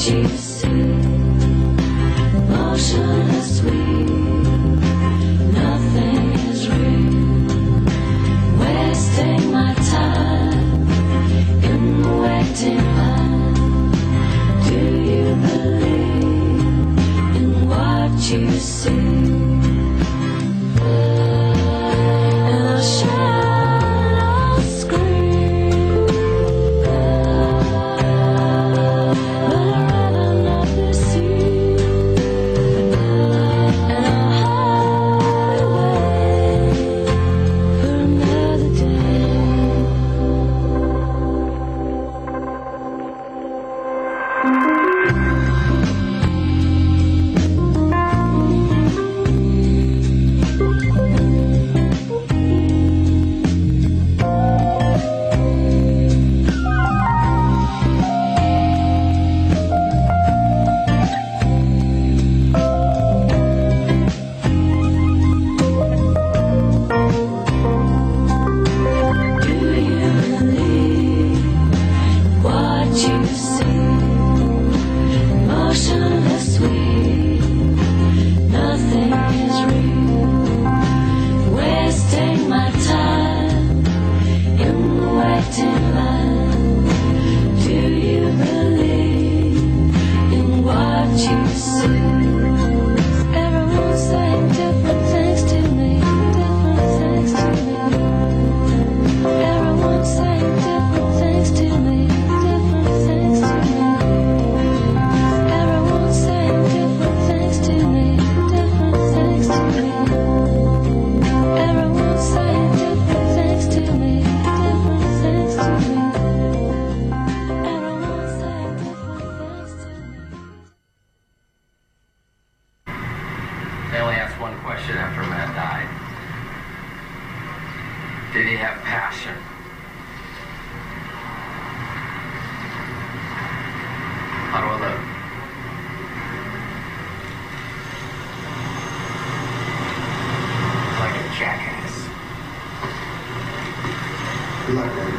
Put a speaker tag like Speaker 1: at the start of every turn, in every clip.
Speaker 1: you see, motionless we, nothing is real, wasting my time in the waiting line. Do you believe in what you see? And I'll shout, I'll scream, but I'd rather not be seen. And I'll hide away for another day. Do you believe what you see? Motionless we, nothing is real, wasting my time in the waiting line. Do you believe in what you see? Everyone's saying different things to me, different things to me. Everyone's saying different things to me, different things to me. Everyone's saying different things to me, different things to me. Everyone's saying different things to me, different things to me. Everyone's saying different things to me.
Speaker 2: They only asked one question after a man died. Did he have passion? How do I look? Like a jackass.
Speaker 3: Good luck, buddy.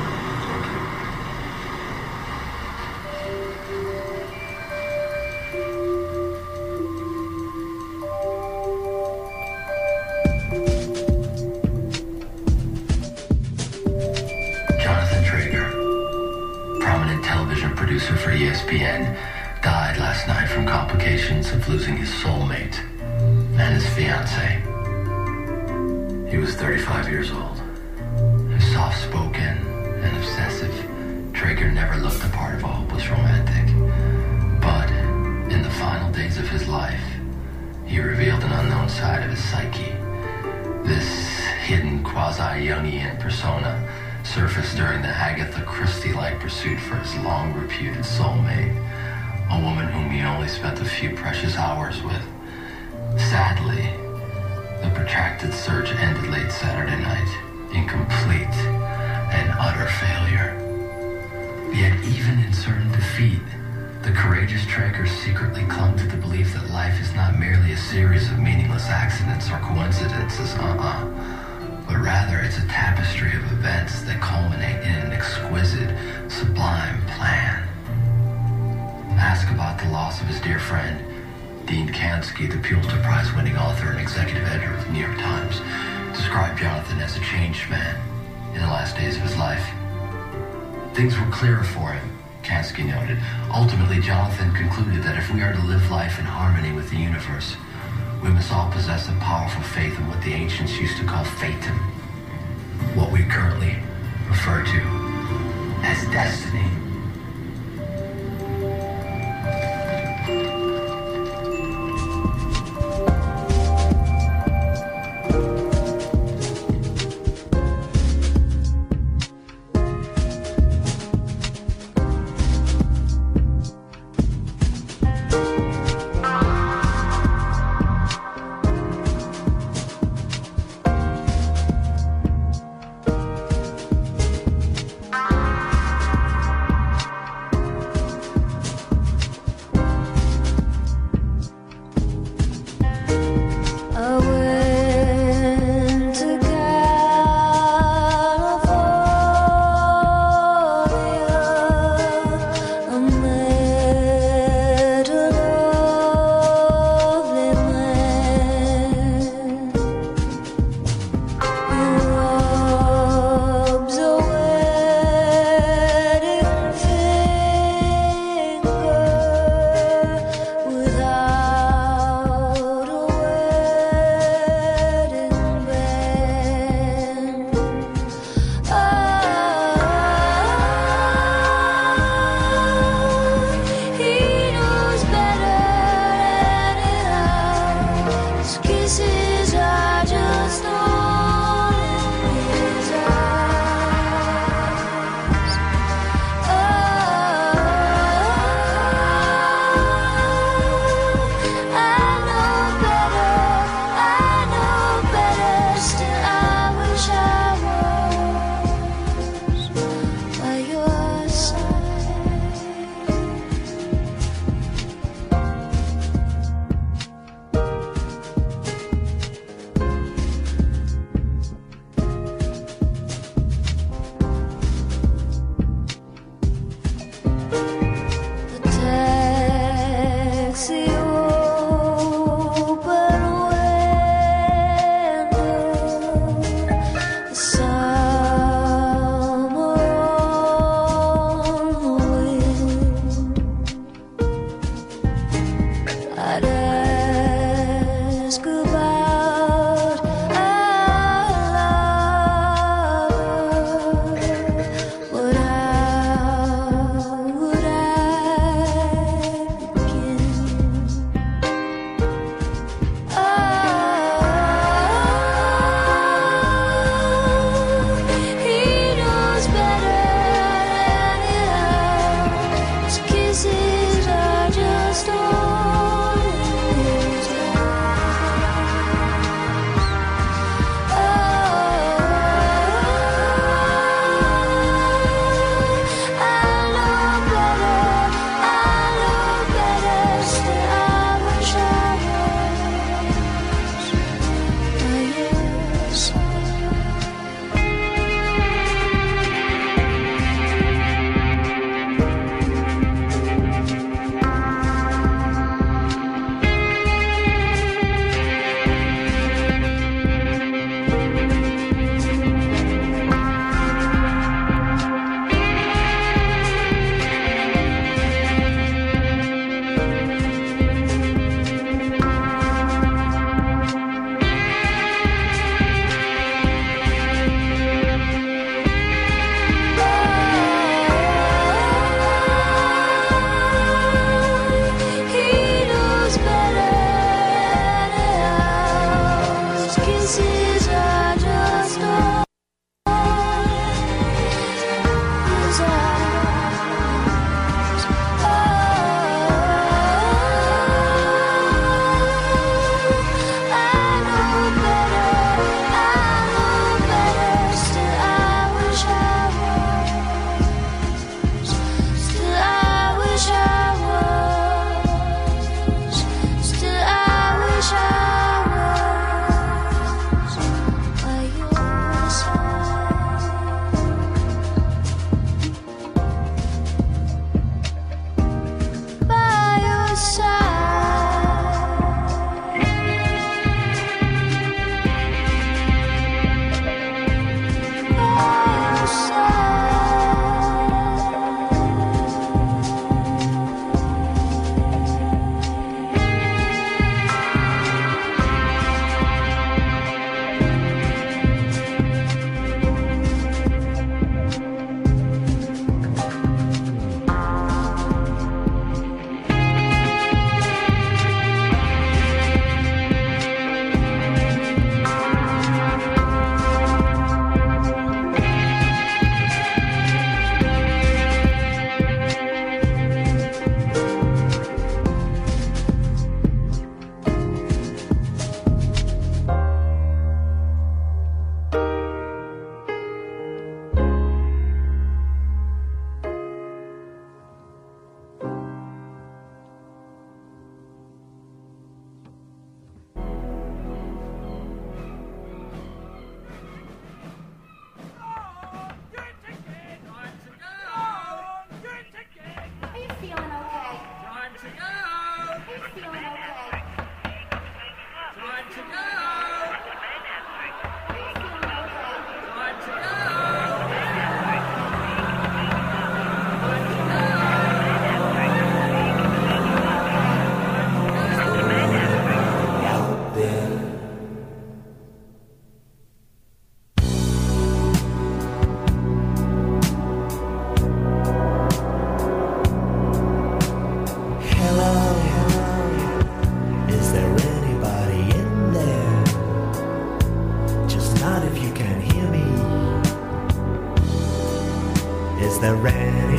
Speaker 2: Jonathan Traeger, prominent television producer for ESPN, died last night from complications of losing his soulmate and his fiancée. He was 35 years old. Soft-spoken and obsessive, Traeger never looked the part of a hopeless romantic. But in the final days of his life, he revealed an unknown side of his psyche. This hidden quasi-Jungian persona surfaced during the Agatha Christie-like pursuit for his long-reputed soulmate, a woman whom he only spent a few precious hours with. Sadly, the protracted search ended late Saturday night in complete and utter failure. Yet even in certain defeat, the courageous Traeger secretly clung to the belief that life is not merely a series of meaningless accidents or coincidences, but rather it's a tapestry of events that culminate in an exquisite, sublime plan. Ask about the loss of his dear friend, Dean Kansky, the Pulitzer Prize-winning author and executive editor of the New York Times, described Jonathan as a changed man in the last days of his life. Things were clearer for him, Kansky noted. Ultimately, Jonathan concluded that if we are to live life in harmony with the universe, we must all possess a powerful faith in what the ancients used to call fatum, what we currently refer to as destiny.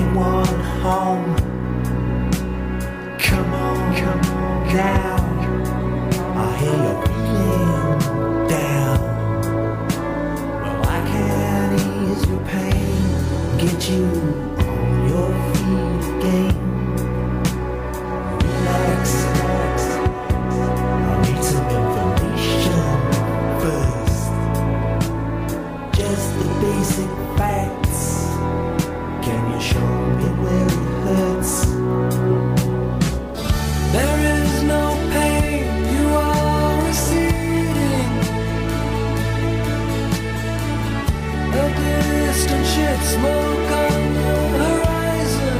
Speaker 3: anyone home? Come on now. I hear you're feeling down. Well, I can ease your pain, get you on your feet again. Relax. I need some information first. Just the basic facts. Can you show me where it hurts? There is no pain, you are receding. A distant ship, smoke on the horizon.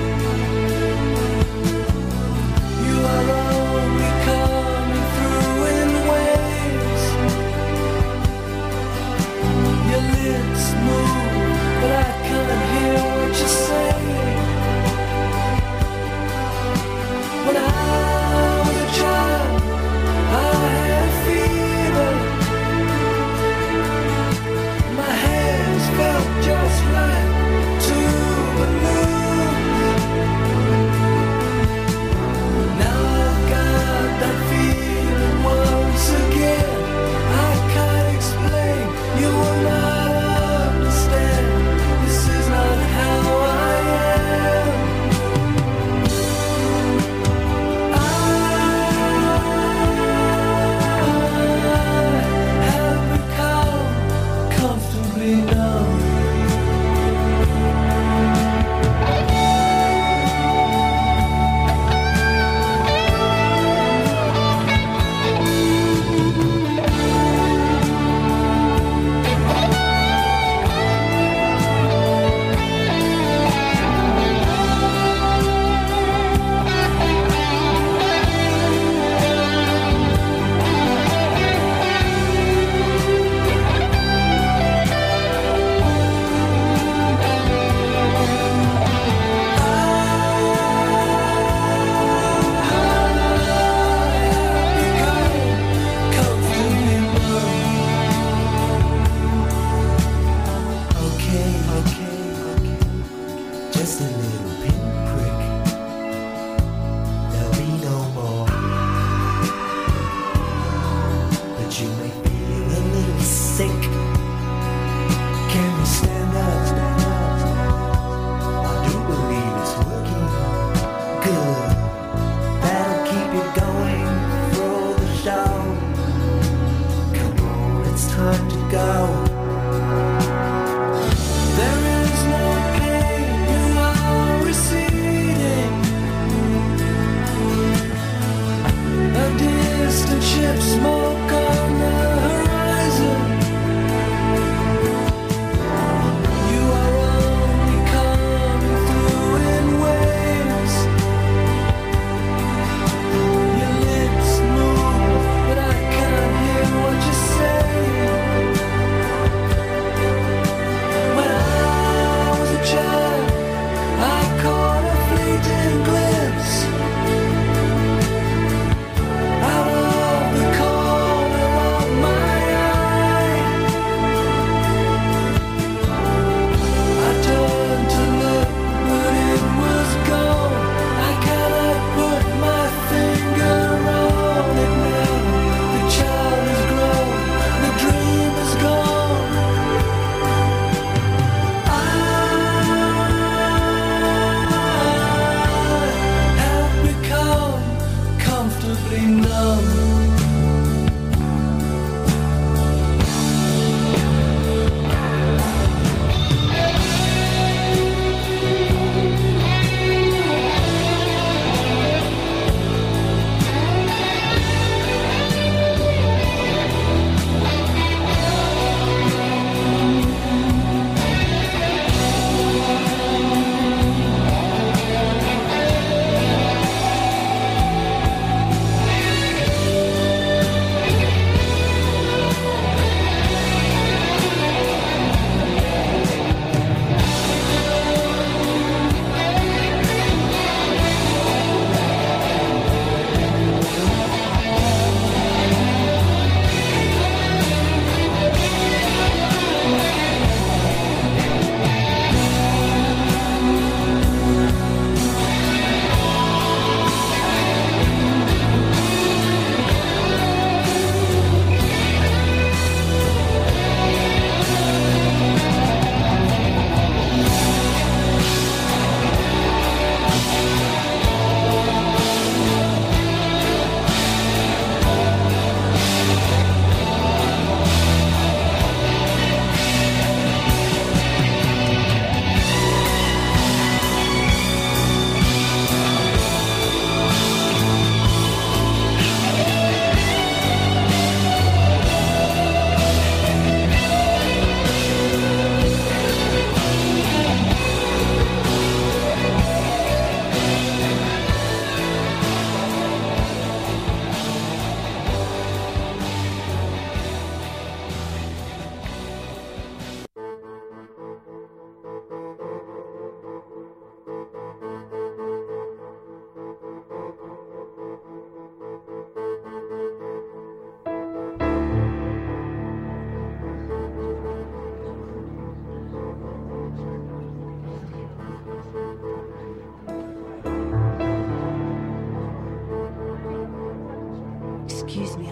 Speaker 3: You are only coming through in waves. Your lips move, but I can't hear what you're saying. When I was a child, I had a fever. My hands felt just like two balloons. Now I've got that feeling once again. I can't explain, you will not understand. This is not how I am. Have become comfortably numb. Okay. Just a little pinprick. There'll be no more. But you may feel a little sick. Can you stand up? I do believe it's working good. That'll keep you going through the show. Come on, it's time to go. There is no pain, you are receiving.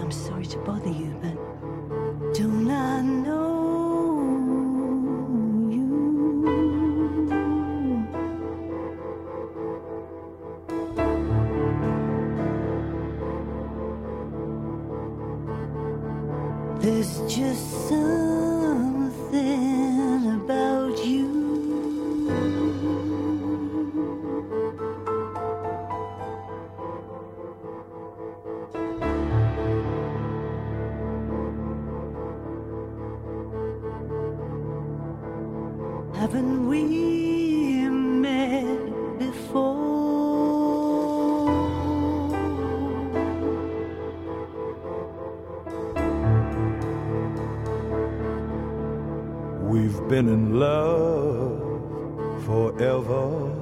Speaker 3: I'm sorry to bother you, but don't I know you? There's just something about you. Haven't we met before?
Speaker 4: We've been in love forever.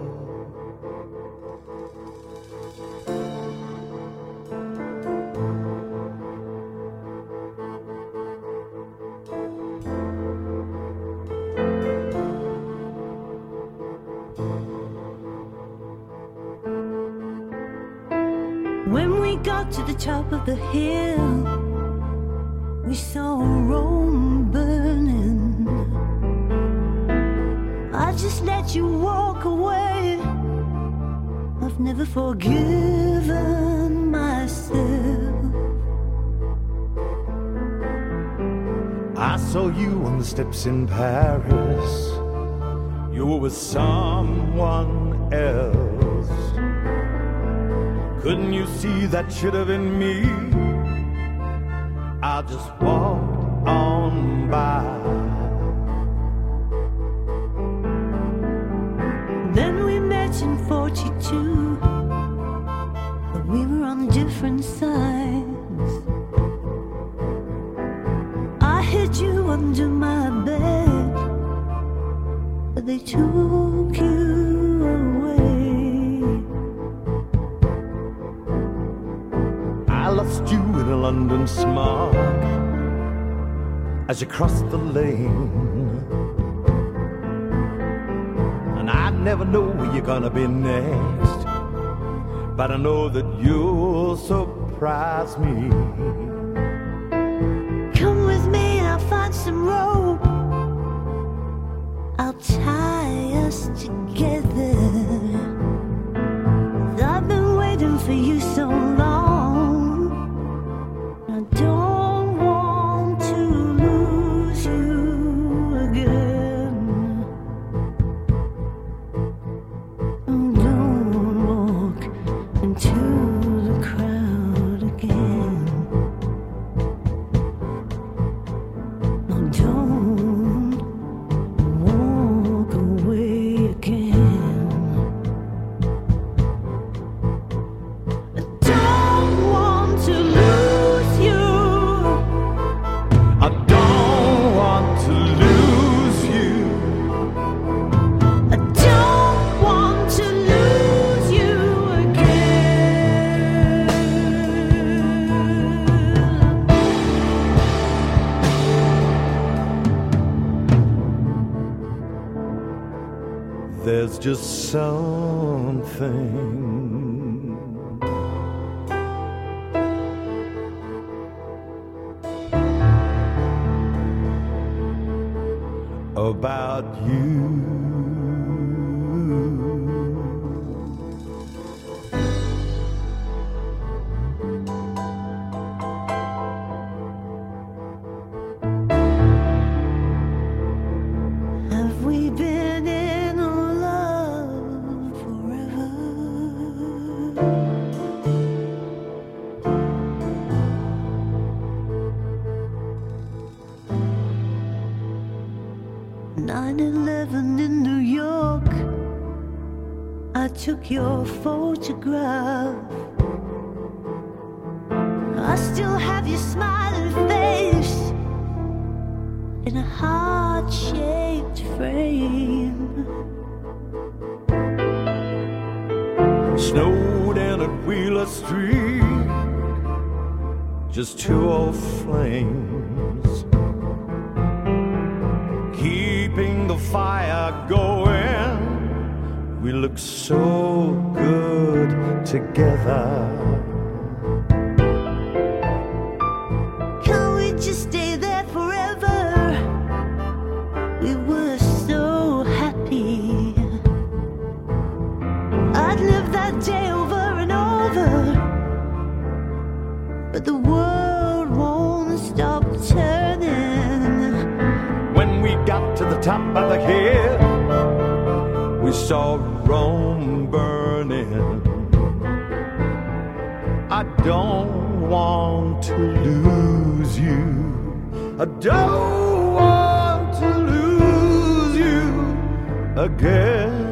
Speaker 3: When we got to the top of the hill, we saw Rome burning. I just let you walk away. I've never forgiven myself.
Speaker 4: I saw you on the steps in Paris. You were with someone else. Couldn't you see that should have been me? I just walked on by.
Speaker 3: Then we met in 42, but we were on different sides. I hid you under my bed, but they took you away.
Speaker 4: I lost you in a London smog as you crossed the lane. And I never know where you're gonna be next, but I know that you'll surprise me.
Speaker 3: Come with me and I'll find some rope. I'll tie us together. I've been waiting for you so long. I don't want to lose you again. Oh, don't walk into the crowd again. No, don't walk away again. I don't want to lose you.
Speaker 4: I don't want to lose you.
Speaker 3: I don't want to lose you again.
Speaker 4: There's just something about you.
Speaker 3: Have we been in love forever? 9/11 in New York, I took your photograph. I still have your smiling face in a heart-shaped frame.
Speaker 4: Snowed in at Wheeler Street, just two old flames, keeping the fire going. We look so good together.
Speaker 5: I'd live that day over and over, but the world won't stop turning.
Speaker 4: When we got to the top of the hill, we saw Rome burning. I don't want to lose you. I don't want to lose you again.